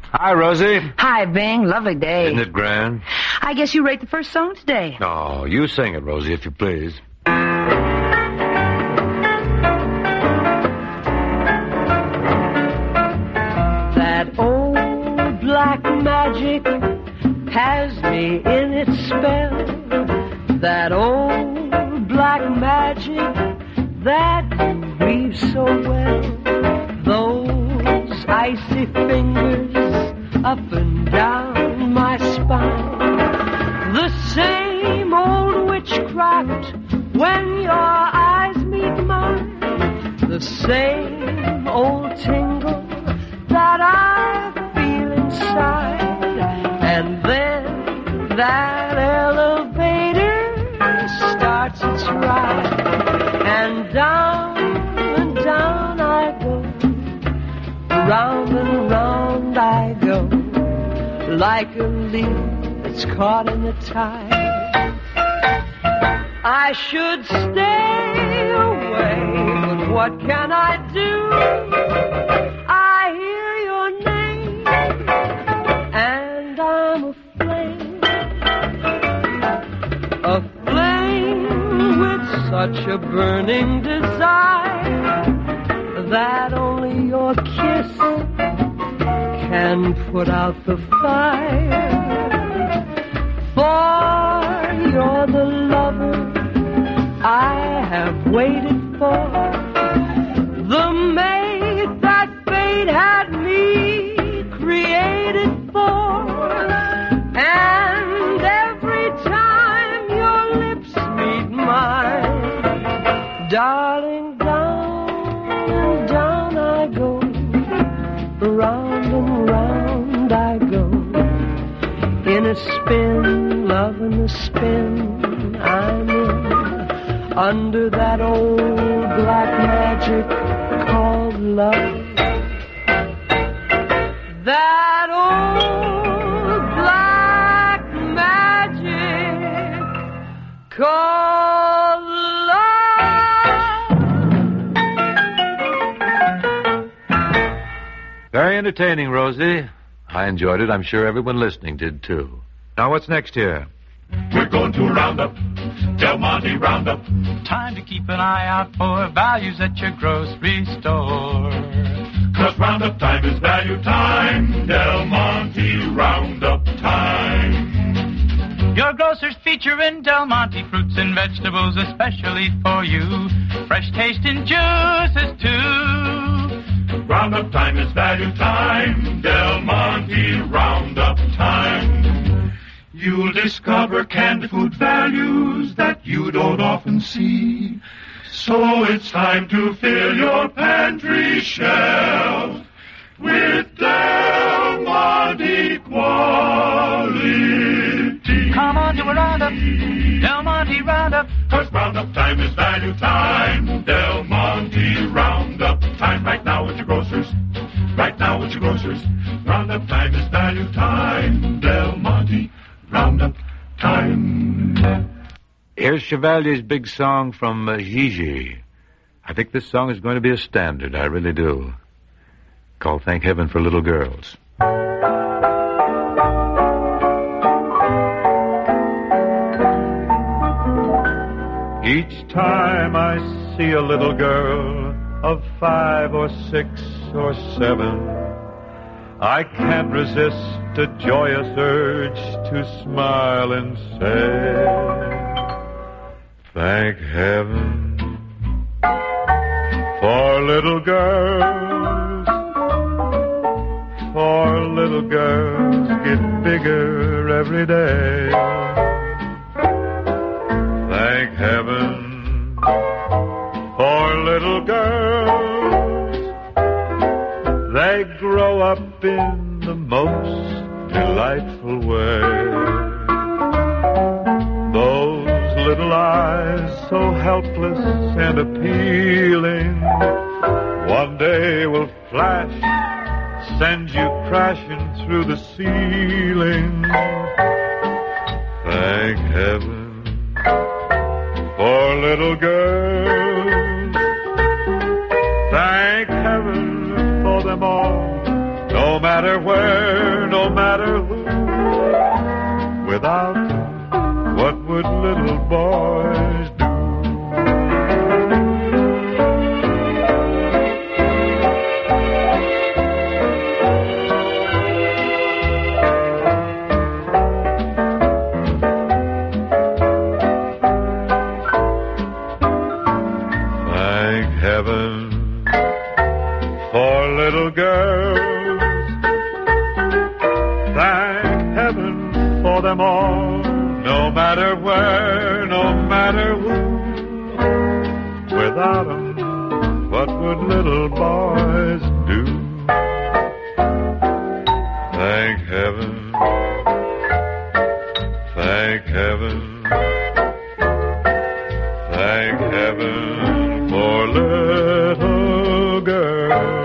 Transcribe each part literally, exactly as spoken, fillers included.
Hi, Rosie. Hi, Bing. Lovely day. Isn't it grand? I guess you rate the first song today. Oh, you sing it, Rosie, if you please. That old black magic has me in its spell. That old black magic that you weave so well. Those icy fingers up and down my spine. The same old witchcraft when your eyes meet mine. The same old tingle that I feel inside. And then that elevator starts its ride. And down and down I go. Round and round I go, like a leaf that's caught in the tide. I should stay away, but what can I do? I hear your name, and I'm aflame. Aflame with such a burning desire that only your kiss can put out the fire. For you're the lover I have waited for, the mate that fate had me created for. And every time your lips meet mine, darling, round and round I go, in a spin, love in a spin I'm in, under that old black magic called love. That old black magic called Very entertaining, Rosie. I enjoyed it. I'm sure everyone listening did, too. Now, what's next here? We're going to Roundup, Del Monte Roundup. Time to keep an eye out for values at your grocery store. 'Cause Roundup time is value time, Del Monte Roundup time. Your grocers featuring Del Monte fruits and vegetables especially for you. Fresh tasting juices, too. Roundup time is value time, Del Monte Roundup time. You'll discover canned food values that you don't often see. So it's time to fill your pantry shelf with Del Monte quality. Come on to a Roundup, Del Monte Roundup. 'Cause Roundup time is value time, Del Monte Roundup time. Right now at your grocers, right now at your grocers. Roundup time is value time, Del Monte Roundup time. Here's Chevalier's big song from uh, Gigi. I think this song is going to be a standard, I really do. Called Thank Heaven for Little Girls. Each time I see a little girl of five or six or seven, I can't resist a joyous urge to smile and say, thank heaven for little girls, for little girls get bigger every day. Thank heaven for little girls. They grow up in the most delightful way. Those little eyes so helpless and appealing, one day will flash, send you crashing through the ceiling. Thank heaven for little girls. Thank heaven for them all, no matter where for them all, no matter where, no matter who. Without 'em, what would little boys do? Thank heaven, thank heaven, thank heaven for little girls.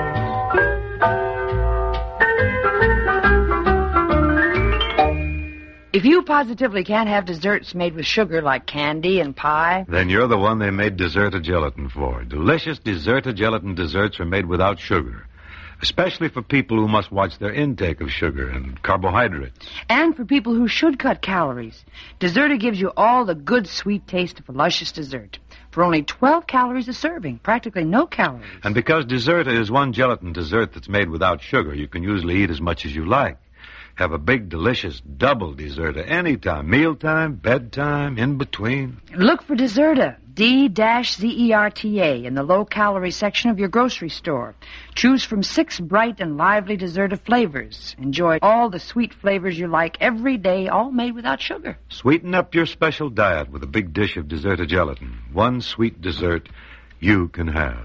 If you positively can't have desserts made with sugar like candy and pie, Then you're the one they made Deserta Gelatin for. Delicious Deserta Gelatin desserts are made without sugar, especially for people who must watch their intake of sugar and carbohydrates. and for people who should cut calories, Deserta gives you all the good sweet taste of a luscious dessert for only twelve calories a serving, practically no calories. And because Deserta is one gelatin dessert that's made without sugar, you can usually eat as much as you like. Have a big, delicious double Deserta anytime, mealtime, bedtime, in between. Look for Deserta, D Z E R T A, in the low-calorie section of your grocery store. Choose from six bright and lively Deserta flavors. Enjoy all the sweet flavors you like every day, all made without sugar. Sweeten up your special diet with a big dish of Deserta Gelatin. One sweet dessert you can have.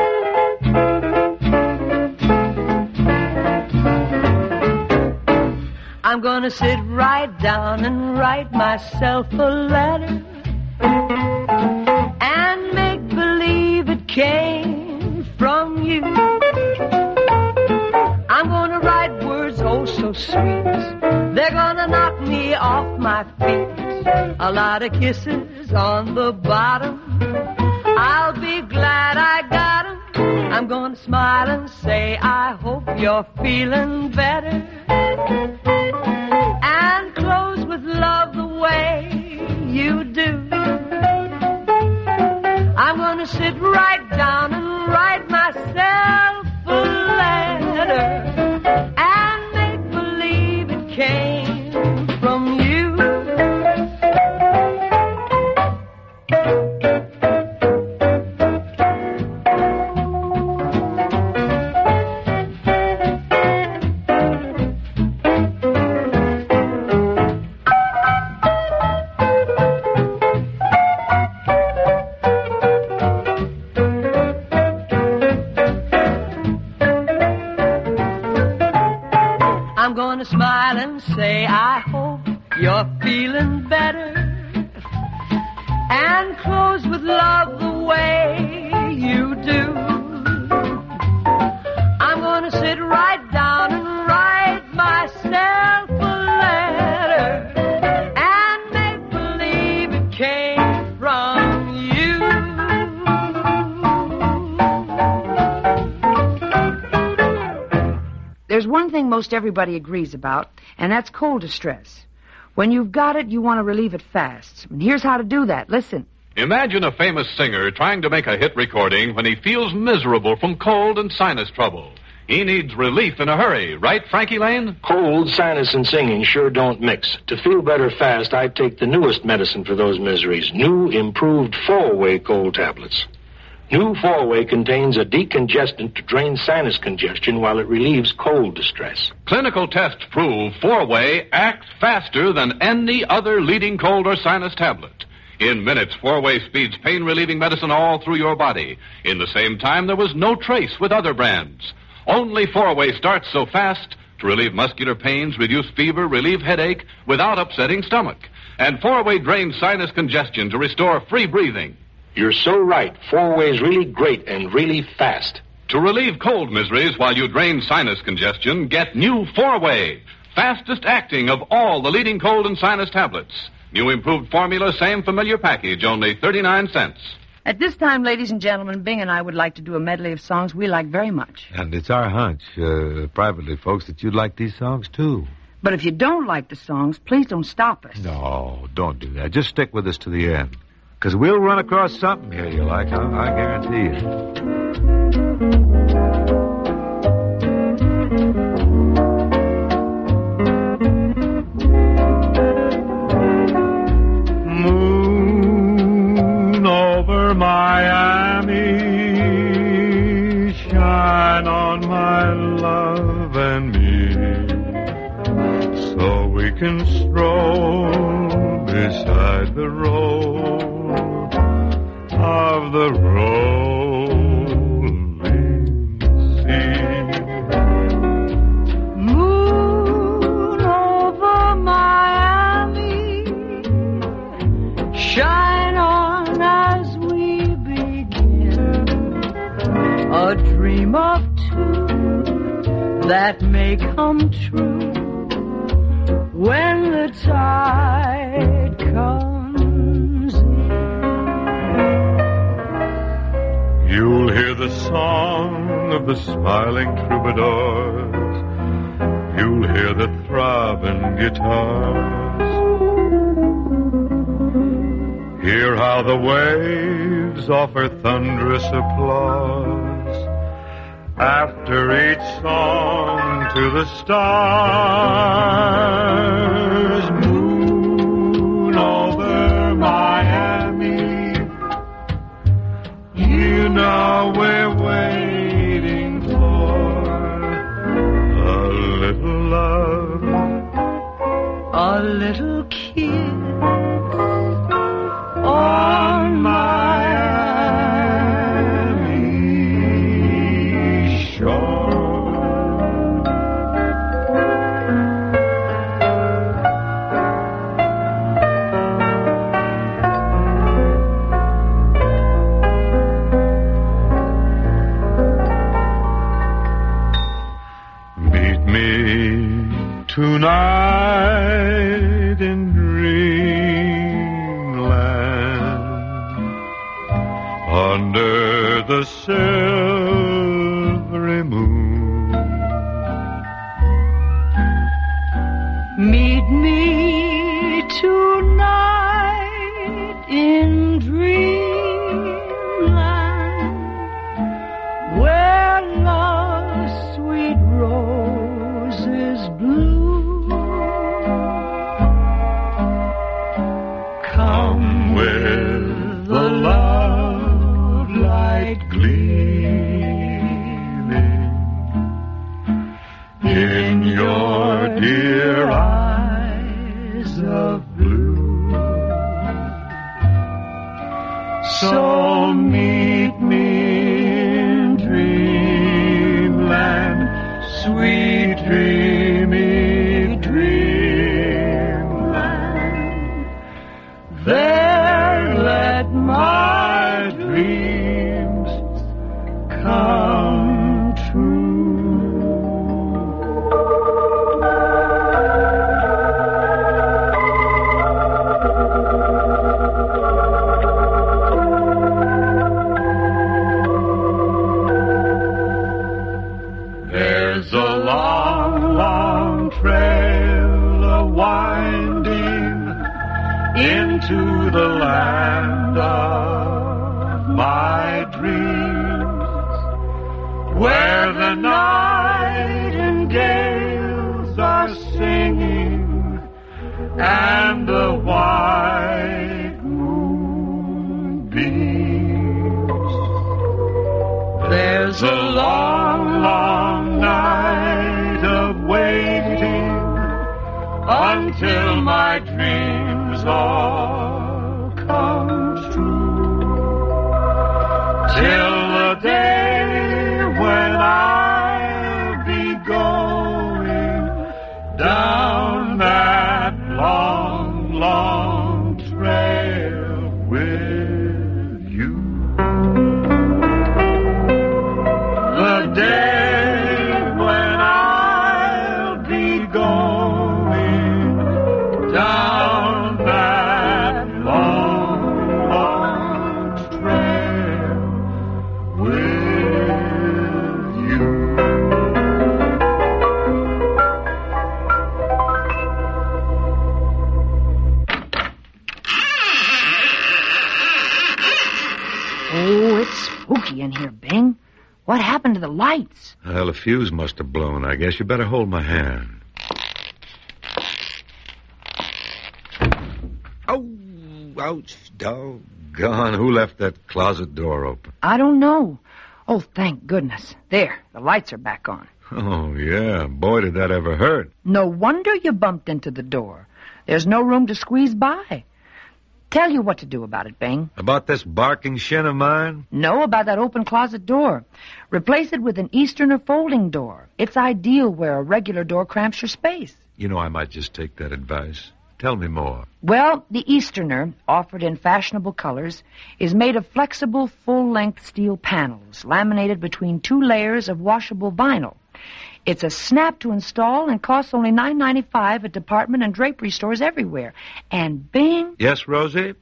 I'm gonna sit right down and write myself a letter and make believe it came from you. I'm gonna write words oh so sweet, they're gonna knock me off my feet. A lot of kisses on the bottom, I'll be glad I got 'em. I'm gonna smile and say I hope you're feeling better, and close with love the way you do. I'm gonna sit right down and write myself a letter and make believe it came from you. I'm gonna smile and say I hope you're feeling better, and close with love the way you do. I'm gonna sit right down and write myself a letter and make believe it came from you. There's one thing most everybody agrees about, and that's cold distress. When you've got it, you want to relieve it fast. And here's how to do that. Listen. Imagine a famous singer trying to make a hit recording when he feels miserable from cold and sinus trouble. He needs relief in a hurry, right, Frankie Lane? Cold, sinus, and singing sure don't mix. To feel better fast, I take the newest medicine for those miseries, new improved four-way cold tablets. New four-way contains a decongestant to drain sinus congestion while it relieves cold distress. Clinical tests prove four-way acts faster than any other leading cold or sinus tablet. In minutes, four-way speeds pain-relieving medicine all through your body. In the same time, there was no trace with other brands. Only four-way starts so fast to relieve muscular pains, reduce fever, relieve headache without upsetting stomach. And four-way drains sinus congestion to restore free breathing. You're so right. Four-way's really great and really fast. To relieve cold miseries while you drain sinus congestion, get new four-way, fastest acting of all the leading cold and sinus tablets. New improved formula, same familiar package, only thirty-nine cents. At this time, ladies and gentlemen, Bing and I would like to do a medley of songs we like very much. And it's our hunch, uh, privately, folks, that you'd like these songs, too. But if you don't like the songs, please don't stop us. No, don't do that. Just stick with us to the end. Because we'll run across something here you like, I, I guarantee you. Moon over Miami, shine on my love and me, so we can stroll beside the road of the rolling sea. Moon over Miami, shine on as we begin a dream of two that may come true when the tide comes in. You'll hear the song of the smiling troubadours. You'll hear the throbbing guitars. Hear how the waves offer thunderous applause after each song to the stars. Moon over Miami, you know we're waiting for a little love, A little kiss on Miami shore. Meet me tonight in dreamland under the silvery moon. Meet me tonight in dreamland where love's sweet roses bloom. Come With the love light gleaming in your dear eyes of blue. So meet me in dreamland, sweet dreamy dreamland. There let my dreams come true. There's a long, long trail a-winding into the land of my dreams, where the nightingales are singing and the white moon beams. There's a long, long night of waiting until my dreams all come true, till the day when I'll be going down that long, long trail with you. The day when I'll be going down that long, long trail with you. Oh, it's spooky in here, Bing. What happened to the lights? Well, the fuse must have blown. I guess you better hold my hand. Oh, ouch, doggone. Who left that closet door open? I don't know. Oh, thank goodness. There, the lights are back on. Oh, yeah. Boy, did that ever hurt. No wonder you bumped into the door. There's no room to squeeze by. Tell you what to do about it, Bing. About this barking shin of mine? No, about that open closet door. Replace it with an Easterner folding door. It's ideal where a regular door cramps your space. You know, I might just take that advice. Tell me more. Well, the Easterner, offered in fashionable colors, is made of flexible, full-length steel panels, laminated between two layers of washable vinyl. It's a snap to install and costs only nine ninety-five at department and drapery stores everywhere. And Bing... Yes, Rosie?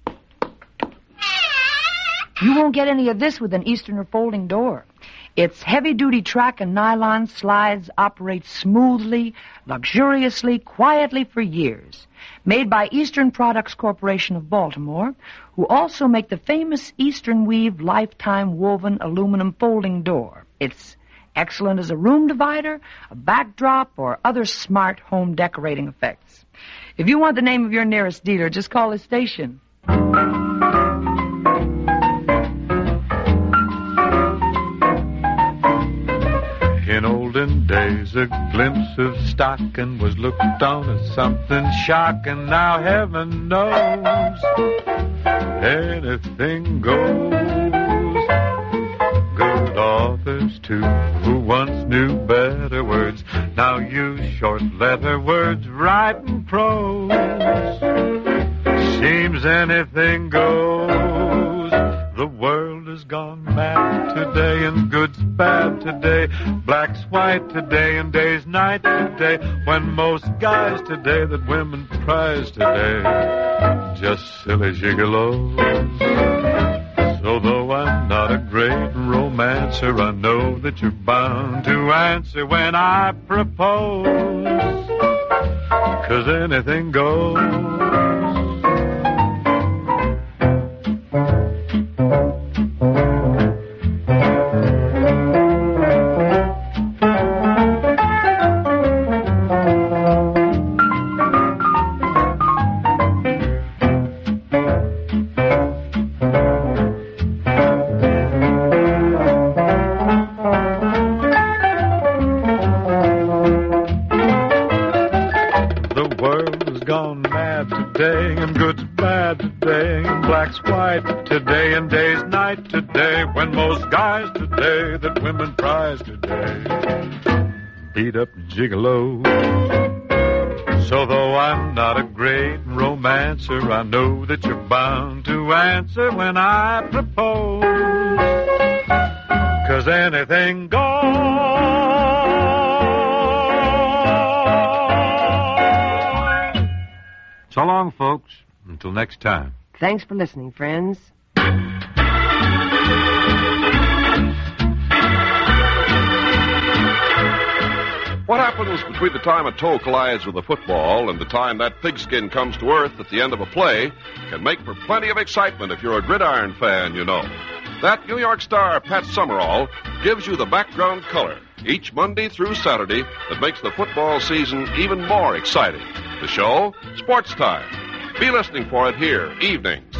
You won't get any of this with an Easterner folding door. Its heavy-duty track and nylon slides operate smoothly, luxuriously, quietly for years. Made by Eastern Products Corporation of Baltimore, who also make the famous Eastern Weave Lifetime Woven Aluminum Folding Door. It's excellent as a room divider, a backdrop, or other smart home decorating effects. If you want the name of your nearest dealer, just call the station. In olden days, a glimpse of stocking was looked on as something shocking. Now heaven knows anything goes. Good authors, too, who once knew better words, now use short letter words, writing prose. Seems anything goes. The world has gone mad today, and good's bad today, black's white today, and day's night today, when most guys today that women prize today, just silly gigolos. So though I'm not a great romancer, I know that you're bound to answer when I propose, 'cause anything goes. And good's bad today, and black's white today, and day's night today, when most guys today that women prize today beat up gigolos. So though I'm not a great romancer, I know that you're bound to answer when I propose, 'cause anything goes. So long, folks. Until next time. Thanks for listening, friends. What happens between the time a toe collides with a football and the time that pigskin comes to earth at the end of a play can make for plenty of excitement if you're a gridiron fan, you know. That New York star, Pat Summerall, gives you the background color each Monday through Saturday that makes the football season even more exciting. The show, Sports Time. Be listening for it here, evenings.